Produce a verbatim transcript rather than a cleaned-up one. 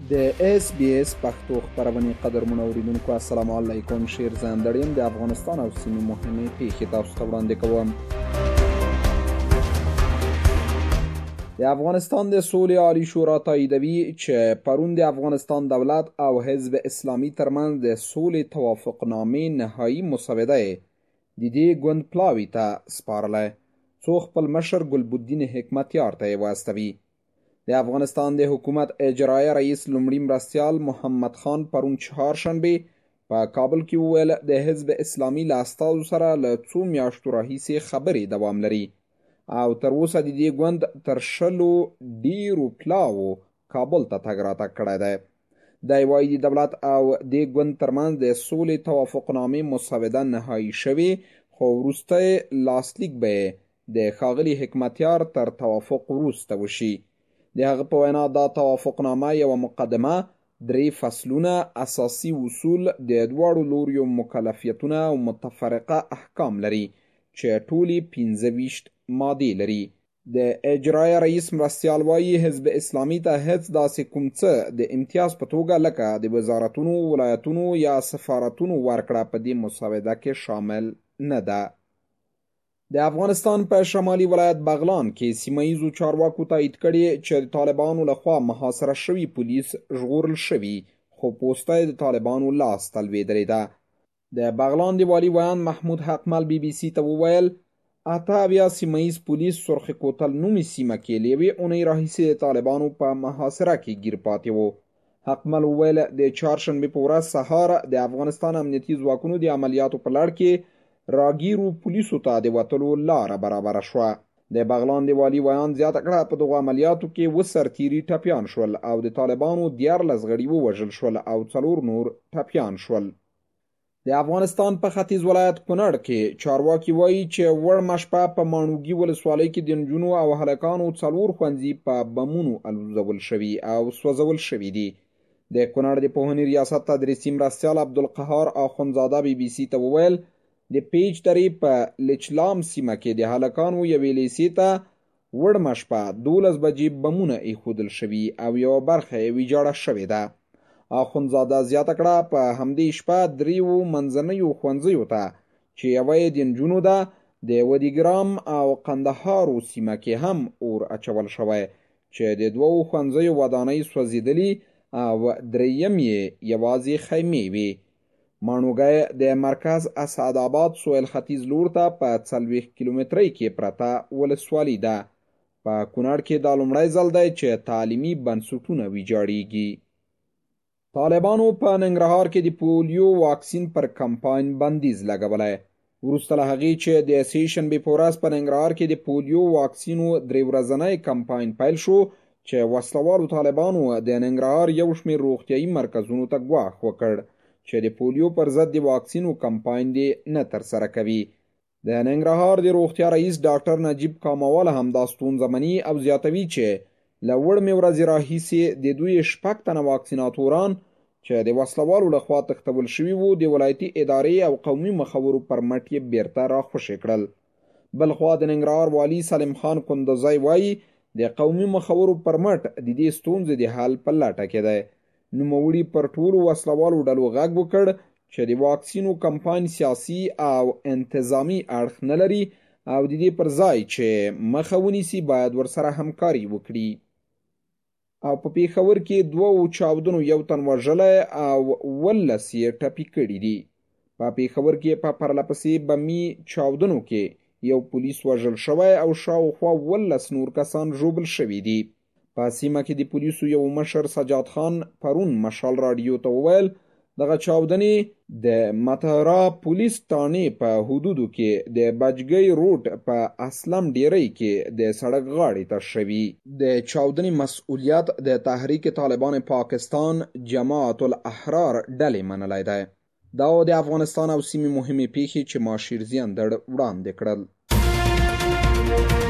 د اس بي اس پښتو خبرونه قدرمن اوریدونکو السلام علیکم. شیر زندړیم د افغانستان او سیمې مهمه پیښې تاسو ته وړاندې کوم. د افغانستان د سولې عالی شورا تاییدوي چې پرون د افغانستان دولت او حزب اسلامي ترمنځ د سولې توافقنامې نهایی مسوده د دې ګوند پلاوي ته سپارله، څو خپل مشر ګلبدین حکمتیار ته یې واستوي. د افغانستان د حکومت اجرایه رئیس لومړي مرستیال محمد خان پرون چهارشنبه په کابل کې وویل د حزب اسلامي له استازو سره له څو میاشتو راهیسې خبرې دوام لري او تر اوسه د دې ګوند تر شلو ډیرو پلاوو کابل ته تګ راتګ کړی دی. دی وایي د دولت او دې ګوند ترمنځ د سولې توافقنامې مسوده نهایي شوې، خو وروستی لاسلیک به د ښاغلي حکمتیار تر توافق وروسته وشي. د هغه په وینا دا توافقنامه یوه مقدمه، درې فصلونه، اساسي اصول، د دواړو لوریو مکلفیتونه او متفرقه احکام لري چې ټولې پنځه ویشت مادې لري. د اجرایه رئیس مرستیال وایي حزب اسلامي ته هیڅ داسې کوم څه د امتیاز په توګه لکه د وزارتونو، ولایتونو یا سفارتونو ورکړه په دې مسوده کې شامل نه ده. د افغانستان په شمالي ولایت بغلان کې سیمهییزو چارواکو تایید کړي چې د طالبانو لخوا محاصره شوي پولیس ژغورل شوي، خو پوسته د طالبانو لاس ته لوېدلې ده. د بغلان د والي ویان محمود حقمل بي بي سي ته وویل اته اویا سیمهییز پولیس سرخ کوتل نومي سیمه کې له یوې اونۍ راهیسې د طالبانو په محاصره کې ګیر پاتې وو. حقمل وویل د چهارشنبې په ورځ سهار د افغانستان امنیتي ځواکونو د عملیاتو په لړ کې راګیرو پولیسو ته د وتلو لاره برابره شوه. د بغلان د والي ویان زیاته کړه په دغو عملیاتو کې اووه سرتیري ټپیان شول او د طالبانو دیارلس غړي ووژل شول او څلور نور ټپیان شول. د افغانستان په ختیځ ولایت کونړ کې چارواکي وایي چې وړمه شپه په ماڼوګي ولسوالۍ کې د نجونو او هلکانو څلور ښوونځي په بمونو الوزول شوي او سوځول شوي دي. د کونړ د پوهنې ریاست تدریسي مرستیال عبدالقهار اخندزاده بي بي سي ته وویل د پیج درې په لچلام سیمه کې د هلکانو یوې لیسې ته وړمه شپه دولس بجې بمونه ایښودل شوي او یوه برخه یې ویجاړه شوې ده. اخندزاده زیاته کړه په همدې شپه دریو منځنیو ښوونځیو ته چې یوه یې د نجونو ده د ودیګرام او قندهارو سیمه کې هم اور اچول شوی چې د دوو ښوونځیو ودانۍ سوځېدلي او دریم یې یوازې خیمې وي. ماڼوګی د مرکز اسعدآباد سویل ختیځ لور ته په څلوېښت کیلومترۍ کې پرته ولسوالي ده. په کونړ کې دا لومړی ځل دی چې تعلیمي بنسټونه ویجاړیږي. طالبانو په ننګرهار کې د پولیو واکسین پر کمپاین بندیز لګولی، وروسته له هغې چې د سې شنبې په ورځ په ننګرهار کې د پولیو واکسینو درې ورځنی کمپاین پیل شو چې وسلوالو طالبانو د ننګرهار یو شمېر روغتیایي مرکزونو ته ګواښ وکړ چې د پولیو پر ضد د واکسینو کمپاین دی نه ترسره کوي. د ننګرهار د روغتیا رئیس ډاکټر نجیب کاموال هم دا ستونزه مني او زیاتوي چې له وړمې ورځې راهیسې د دوی شپږ تنه واکسیناتوران چې د وسلوالو لخوا تښتول شوي وو د ولایتي ادارې او قومي مخورو پر مټ یې بیرته راخوشې کړل. بلخوا د ننګرهار والي سلیم خان کندزی وایي د قومي مخورو پر مټ د دې ستونزې د حل په لټه کې دی. نوموړي پر ټولو وسلوالو ډلو غږ وکړ چې د واکسینو کمپاین سیاسي او انتظامی اړخ نه لري او د دې پر ځای چې مخه ونیسي باید ورسره همکاري وکړي. او په پېښور کې دوو چاودنو یو تن وژلی او ولس یې ټپي کړي دي. په پېښور کې په پرلپسې بمي چاودنو کې یو پولیس وژل شوی او شاوخوا ولس نور کسان ژوبل شوي دي. په سیمه کې د پولیسو یو مشر سجاد خان پرون مشال راډیو ته وویل دغه چاودنې د متحرا پولیس تانې په حدودو کې د بجګۍ روډ په اسلم ډیرۍ کې د سړک غاړې ته شوي. د چاودنې مسؤلیت د تحریک طالبان پاکستان جماعت الاحرار ډلې منلی دی. دا د افغانستان او سیمې مهمې پیښې چې ما شیرزي اندړ وړاندې کړل.